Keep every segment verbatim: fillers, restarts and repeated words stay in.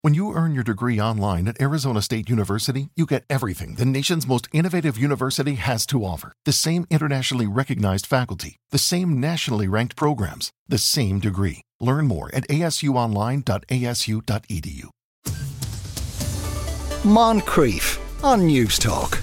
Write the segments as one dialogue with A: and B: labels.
A: When you earn your degree online at Arizona State University, you get everything the nation's most innovative university has to offer. The same internationally recognized faculty, the same nationally ranked programs, the same degree. Learn more at a s u online dot a s u dot e d u.
B: Moncrief on News Talk.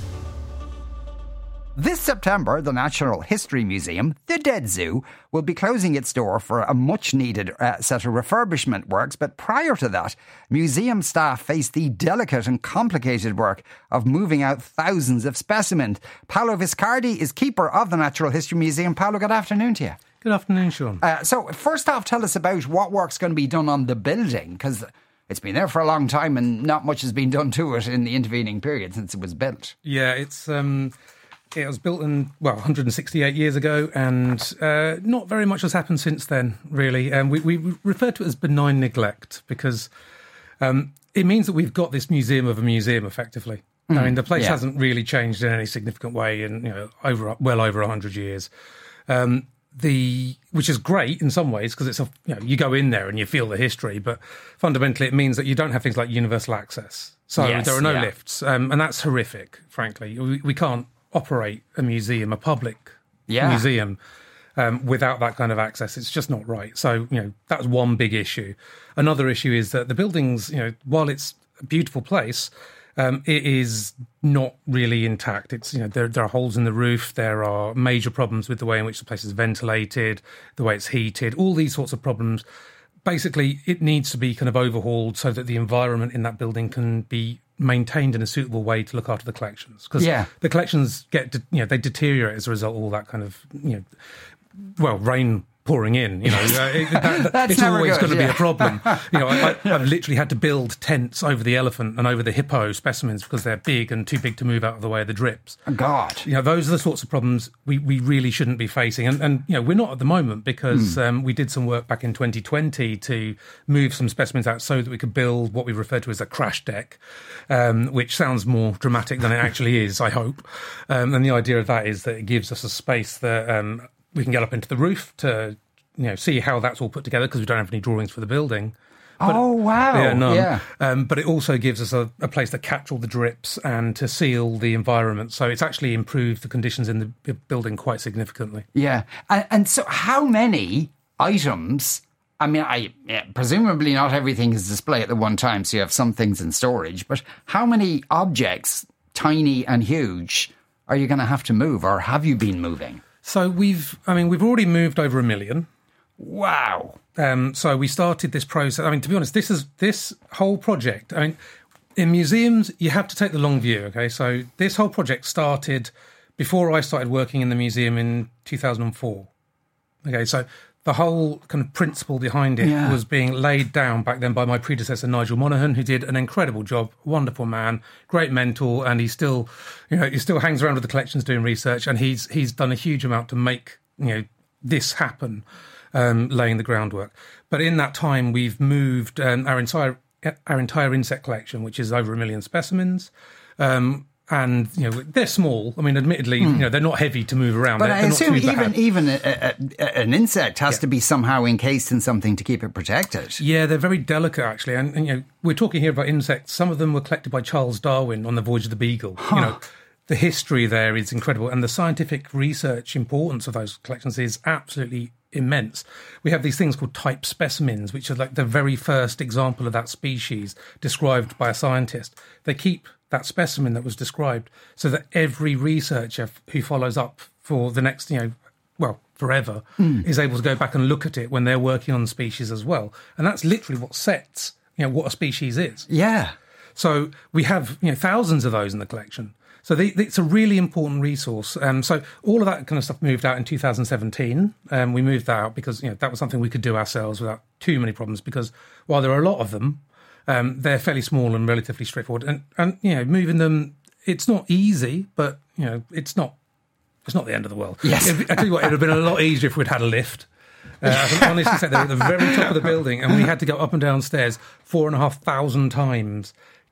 C: This September, the Natural History Museum, the Dead Zoo, will be closing its door for a much-needed uh, set of refurbishment works. But prior to that, museum staff face the delicate and complicated work of moving out thousands of specimens. Paolo Viscardi is keeper of the Natural History Museum. Paolo, good afternoon to you.
D: Good afternoon, Sean.
C: Uh, so, first off, tell us about what work's going to be done on the building, because it's been there for a long time and not much has been done to it in the intervening period since it was built.
D: Yeah, it's... Um It was built in, well, one hundred sixty-eight years ago, and uh, not very much has happened since then, really. And we, we refer to it as benign neglect because um, it means that we've got this museum of a museum, effectively. Mm, I mean, the place yeah. hasn't really changed in any significant way in, you know, over well over one hundred years. Um, the which is great in some ways because it's a, you know, you go in there and you feel the history, but fundamentally it means that you don't have things like universal access. So yes, there are no yeah. lifts, um, and that's horrific, frankly. We, we can't operate a museum, a public yeah. museum, um, without that kind of access. It's just not right. So, you know, that's one big issue. Another issue is that the buildings, you know, while it's a beautiful place, um, it is not really intact. It's, you know, there, there are holes in the roof. There are major problems with the way in which the place is ventilated, the way it's heated, all these sorts of problems. Basically, it needs to be kind of overhauled so that the environment in that building can be maintained in a suitable way to look after the collections, because yeah. the collections get, you know, they deteriorate as a result of all that kind of, you know, well, rain pouring in, you know, uh, it, that, that, it's always going to yeah. be a problem. You know, I, I've literally had to build tents over the elephant and over the hippo specimens because they're big and too big to move out of the way of the drips.
C: Oh, God.
D: You know, those are the sorts of problems we, we really shouldn't be facing. And, and, you know, we're not at the moment because mm. um, we did some work back in twenty twenty to move some specimens out so that we could build what we refer to as a crash deck, um, which sounds more dramatic than it actually is, I hope. Um, and the idea of that is that it gives us a space that um, we can get up into the roof to, you know, see how that's all put together because we don't have any drawings for the building.
C: But, oh, wow.
D: Yeah, none.
C: Yeah.
D: Um, but it also gives us a, a place to catch all the drips and to seal the environment. So it's actually improved the conditions in the building quite significantly.
C: Yeah. And, and so how many items... I mean, I yeah, presumably not everything is displayed at the one time, so you have some things in storage, but how many objects, tiny and huge, are you going to have to move, or have you been moving?
D: So we've, I mean, we've already moved over a million.
C: Wow.
D: Um, so we started this process. I mean, to be honest, this is this whole project. I mean, in museums, you have to take the long view, okay? So this whole project started before I started working in the museum in two thousand four. Okay, so the whole kind of principle behind it yeah. was being laid down back then by my predecessor, Nigel Monaghan, who did an incredible job, wonderful man, great mentor, and he still, you know, he still hangs around with the collections doing research, and he's he's done a huge amount to make, you know, this happen, um, laying the groundwork. But in that time, we've moved um, our entire our entire insect collection, which is over a million specimens. Um, And, you know, they're small. I mean, admittedly, mm. you know, they're not heavy to move around.
C: But
D: they're,
C: I
D: they're
C: assume
D: not too
C: even
D: bad.
C: even a, a, a, an insect has
D: yeah.
C: to be somehow encased in something to keep it protected.
D: Yeah, they're very delicate, actually. And, and, you know, we're talking here about insects. Some of them were collected by Charles Darwin on the Voyage of the Beagle. Huh. You know, the history there is incredible. And the scientific research importance of those collections is absolutely immense. We have these things called type specimens, which are like the very first example of that species described by a scientist. They keep that specimen that was described so that every researcher who follows up for the next, you know, well, forever, mm. is able to go back and look at it when they're working on the species as well. And that's literally what sets, you know, what a species is.
C: Yeah.
D: So we have, you know, thousands of those in the collection. So they, it's a really important resource. Um, so all of that kind of stuff moved out in two thousand seventeen. Um, we moved that out because, you know, that was something we could do ourselves without too many problems, because while there are a lot of them, um, they're fairly small and relatively straightforward. And, and, you know, moving them, it's not easy, but, you know, it's not, it's not the end of the world.
C: Yes.
D: I tell you what, it would have been a lot easier if we'd had a lift. Uh, I can honestly say they're at the very top of the building, and we had to go up and down stairs four and a half thousand times,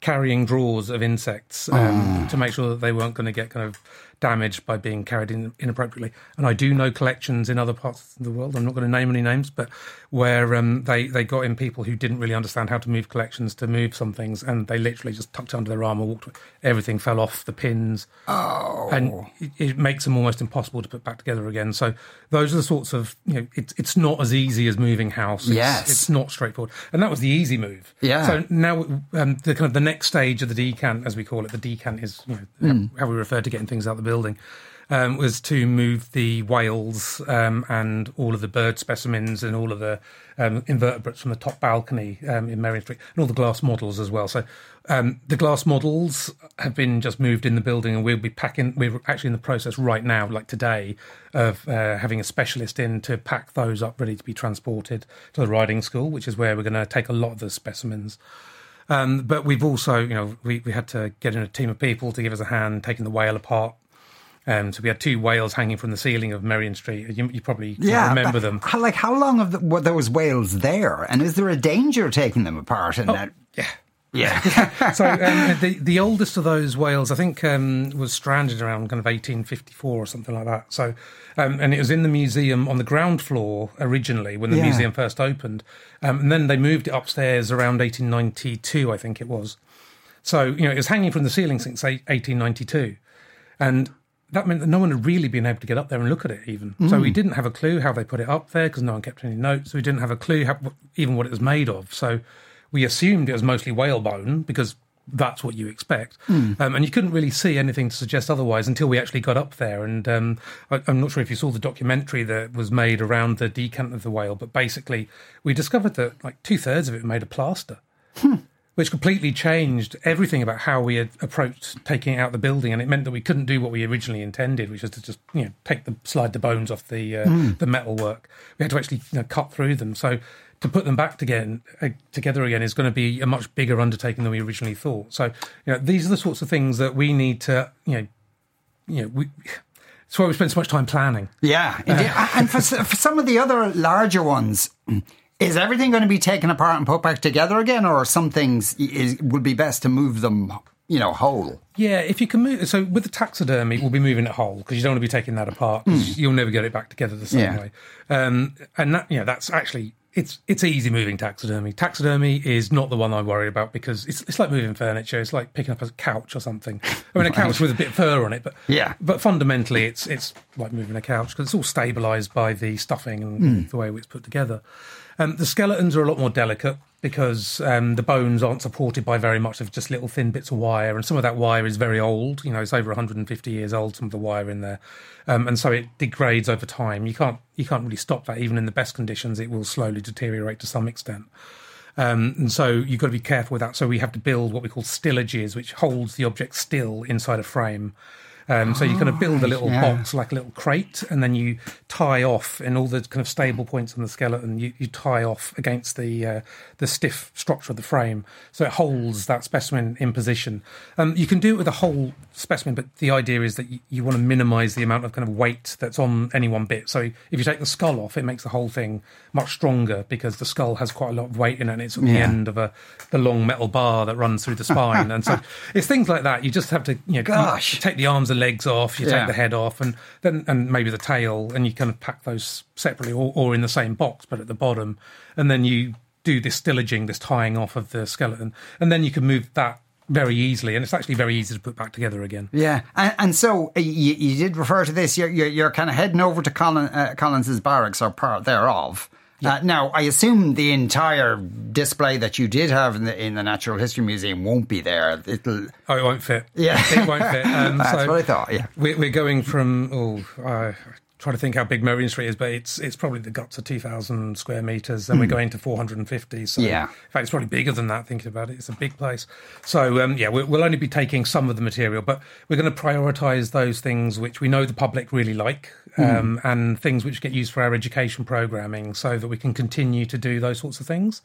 D: carrying drawers of insects um, oh. to make sure that they weren't going to get kind of damaged by being carried in inappropriately. And I do know collections in other parts of the world, I'm not going to name any names, but where um, they, they got in people who didn't really understand how to move collections to move some things, and they literally just tucked it under their arm and walked away. Everything fell off the pins.
C: Oh.
D: And it, it makes them almost impossible to put back together again. So those are the sorts of, you know, it's it's not as easy as moving house. It's,
C: yes.
D: It's not straightforward. And that was the easy move.
C: Yeah.
D: So now um, the kind of the next stage of the decant, as we call it, the decant is, you know, mm. how we refer to getting things out of the building, um, was to move the whales um, and all of the bird specimens and all of the um, invertebrates from the top balcony um, in Merrion Street, and all the glass models as well. So um, the glass models have been just moved in the building, and we'll be packing, we're actually in the process right now, like today, of uh, having a specialist in to pack those up ready to be transported to the riding school, which is where we're going to take a lot of the specimens. Um, but we've also, you know, we, we had to get in a team of people to give us a hand taking the whale apart. Um, so we had two whales hanging from the ceiling of Merrion Street. You, you probably
C: yeah,
D: remember them.
C: How, like, how long have the, were those whales there? And is there a danger taking them apart? And
D: oh,
C: that?
D: Yeah.
C: Yeah.
D: so um, the the oldest of those whales, I think, um, was stranded around kind of eighteen fifty-four or something like that. So, um, and it was in the museum on the ground floor originally when the
C: yeah.
D: museum first opened, um, and then they moved it upstairs around eighteen ninety-two, I think it was. So, you know, it was hanging from the ceiling since eighteen ninety-two, and that meant that no one had really been able to get up there and look at it even. Mm. So we didn't have a clue how they put it up there because no one kept any notes. We didn't have a clue how, even what it was made of. So we assumed it was mostly whale bone because that's what you expect. Mm. Um, and you couldn't really see anything to suggest otherwise until we actually got up there. And um, I, I'm not sure if you saw the documentary that was made around the decant of the whale, but basically we discovered that like two-thirds of it were made of plaster. Hmm. Which completely changed everything about how we had approached taking it out of the building, and it meant that we couldn't do what we originally intended, which was to just, you know, take the slide the bones off the uh, mm. the metalwork. We had to actually, you know, cut through them. So to put them back again uh, together again is going to be a much bigger undertaking than we originally thought. So, you know, these are the sorts of things that we need to, you know, you know, we. That's why we spend so much time planning.
C: Yeah, indeed. Uh, and for for some of the other larger ones. Is everything going to be taken apart and put back together again, or some things is, would be best to move them, you know, whole?
D: Yeah, if you can move. So with the taxidermy, we'll be moving it whole because you don't want to be taking that apart because mm. you'll never get it back together the same yeah. way. Um, and that, you know, that's actually it's it's easy moving taxidermy. Taxidermy is not the one I worry about because it's it's like moving furniture. It's like picking up a couch or something. I mean, a couch with a bit of fur on it, but
C: yeah.
D: But fundamentally, it's it's like moving a couch because it's all stabilised by the stuffing and mm. the way it's put together. Um, the skeletons are a lot more delicate because um, the bones aren't supported by very much of just little thin bits of wire, and some of that wire is very old. You know, it's over one hundred fifty years old, some of the wire in there, um, and so it degrades over time. You can't you can't really stop that. Even in the best conditions, it will slowly deteriorate to some extent. Um, and so you've got to be careful with that. So we have to build what we call stillages, which holds the object still inside a frame. Um, so you kind of build a little yeah. box, like a little crate, and then you tie off in all the kind of stable points on the skeleton. You, you tie off against the uh, the stiff structure of the frame, so it holds that specimen in position. Um, you can do it with a whole specimen, but the idea is that you, you want to minimise the amount of kind of weight that's on any one bit. So if you take the skull off, it makes the whole thing much stronger because the skull has quite a lot of weight in it, and it's at yeah. the end of a the long metal bar that runs through the spine. And so it's things like that. You just have to, you know,
C: Gosh.
D: You take the arms and legs off, you yeah. take the head off, and then and maybe the tail, and you kind of pack those separately or, or in the same box, but at the bottom, and then you do this stillaging, this tying off of the skeleton, and then you can move that very easily, and it's actually very easy to put back together again.
C: Yeah, and, and so uh, you, you did refer to this. You're, you're, you're kind of heading over to Collin, uh, Collins's barracks or part thereof. Yeah. Uh, now, I assume the entire display that you did have in the in the Natural History Museum won't be there. It'll
D: oh, it won't fit.
C: Yeah,
D: it won't fit. Um,
C: That's
D: so
C: what I thought. Yeah,
D: we're, we're going from oh. Uh, trying to think how big Merrion Street is, but it's it's probably the guts of two thousand square metres, and mm. we're going to four hundred fifty. So
C: yeah.
D: in fact, it's probably bigger than that, thinking about it. It's a big place. So, um, yeah, we'll, we'll only be taking some of the material, but we're going to prioritise those things which we know the public really like, um, mm. and things which get used for our education programming so that we can continue to do those sorts of things.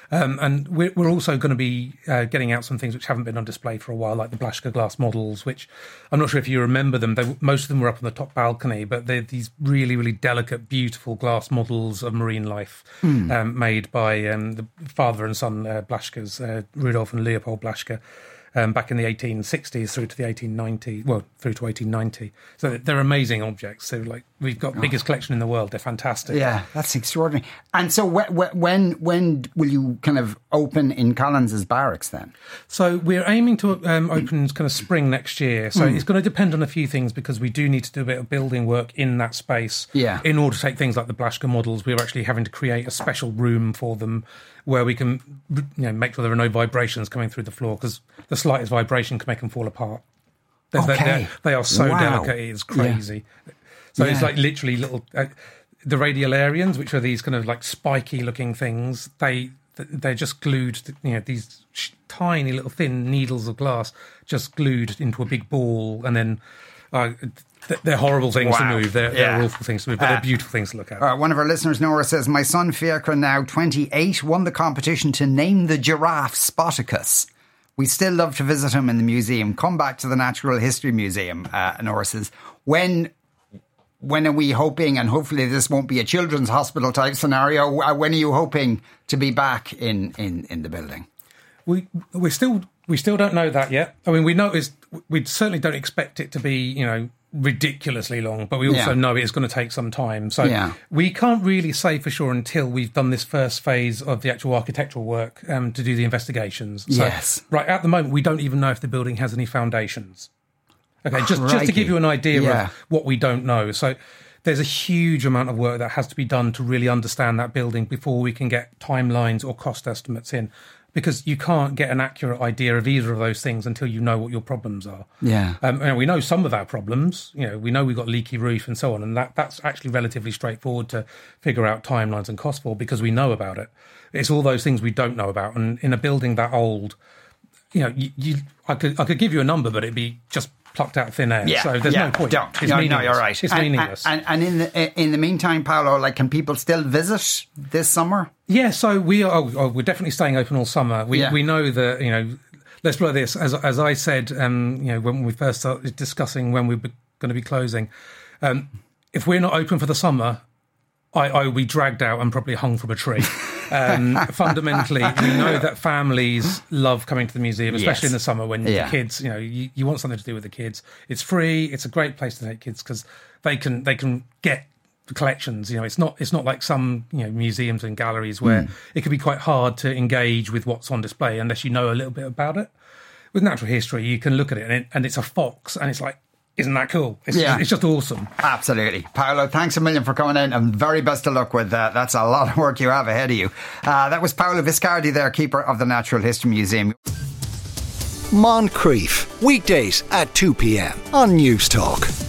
D: Um, and we're, we're also going to be uh, getting out some things which haven't been on display for a while, like the Blaschka glass models, which I'm not sure if you remember them. They, most of them were up on the top balcony, but they're these really, really delicate, beautiful glass models of marine life mm. um, made by um, the father and son uh, Blaschkas, uh, Rudolf and Leopold Blaschka. Um, back in the eighteen sixties through to the eighteen ninety, well, through to eighteen ninety. So they're amazing objects. So, like, we've got the biggest oh. collection in the world. They're fantastic.
C: Yeah, that's extraordinary. And so wh- wh- when when will you kind of open in Collins's barracks then?
D: So we're aiming to um, open kind of spring next year. So mm. it's going to depend on a few things, because we do need to do a bit of building work in that space.
C: Yeah.
D: In order to take things like the Blaschka models, we're actually having to create a special room for them where we can, you know, make sure there are no vibrations coming through the floor, because the slightest vibration can make them fall apart. They're,
C: okay.
D: they're, they are so
C: wow.
D: delicate, it's crazy. Yeah. So yeah. it's like literally little... Uh, the radiolarians, which are these kind of like spiky looking things, they, they're just glued, to, you know, these sh- tiny little thin needles of glass just glued into a big ball, and then... Uh, They're horrible things wow. to move. They're, yeah. they're awful things to move, but uh, they're beautiful things to look at.
C: Uh, one of our listeners, Nora, says, my son Fiacre, now twenty-eight, won the competition to name the giraffe Spoticus. We still love to visit him in the museum. Come back to the Natural History Museum, uh, Nora says. When when are we hoping, and hopefully this won't be a children's hospital type scenario, uh, when are you hoping to be back in, in, in the building?
D: We we still we still don't know that yet. I mean, we know it's, we certainly don't expect it to be, you know, ridiculously long, but we also yeah. know it's going to take some time. So
C: yeah.
D: we can't really say for sure until we've done this first phase of the actual architectural work um, to do the investigations. So,
C: yes.
D: right at the moment, we don't even know if the building has any foundations. Okay, just,
C: Crikey.
D: just to give you an idea
C: yeah.
D: of what we don't know. So there's a huge amount of work that has to be done to really understand that building before we can get timelines or cost estimates in. Because you can't get an accurate idea of either of those things until you know what your problems are.
C: Yeah.
D: Um, and we know some of our problems. You know, we know we've got leaky roof and so on, and that, that's actually relatively straightforward to figure out timelines and cost for, because we know about it. It's all those things we don't know about. And in a building that old, you know, you, you I could I could give you a number, but it'd be just plucked out of thin air.
C: Yeah,
D: so there's
C: yeah,
D: no point.
C: Don't.
D: It's
C: no,
D: meaningless.
C: No, you're right.
D: It's
C: and,
D: meaningless.
C: And, and in the in the meantime, Paolo, like, can people still visit this summer?
D: Yeah, so we are. Oh, we're definitely staying open all summer. We
C: yeah.
D: we know that, you know. Let's put it like this. As as I said, um, you know, when we first started discussing when we we're going to be closing, um, if we're not open for the summer, I, I will be dragged out and probably hung from a tree. Um, fundamentally, we know that families love coming to the museum, especially
C: yes.
D: in the summer when
C: yeah.
D: the kids, you know, you, you want something to do with the kids. It's free. It's a great place to take kids because they can they can get the collections. You know, it's not it's not like some, you know, museums and galleries where mm. it can be quite hard to engage with what's on display unless you know a little bit about it. With natural history, you can look at it and, it, and it's a fox, and it's like, isn't that cool? It's, yeah. it's just awesome.
C: Absolutely. Paolo, thanks a million for coming in, and very best of luck with that. That's a lot of work you have ahead of you. Uh, that was Paolo Viscardi there, keeper of the Natural History Museum.
B: Moncrief, weekdays at two p.m. on News Talk.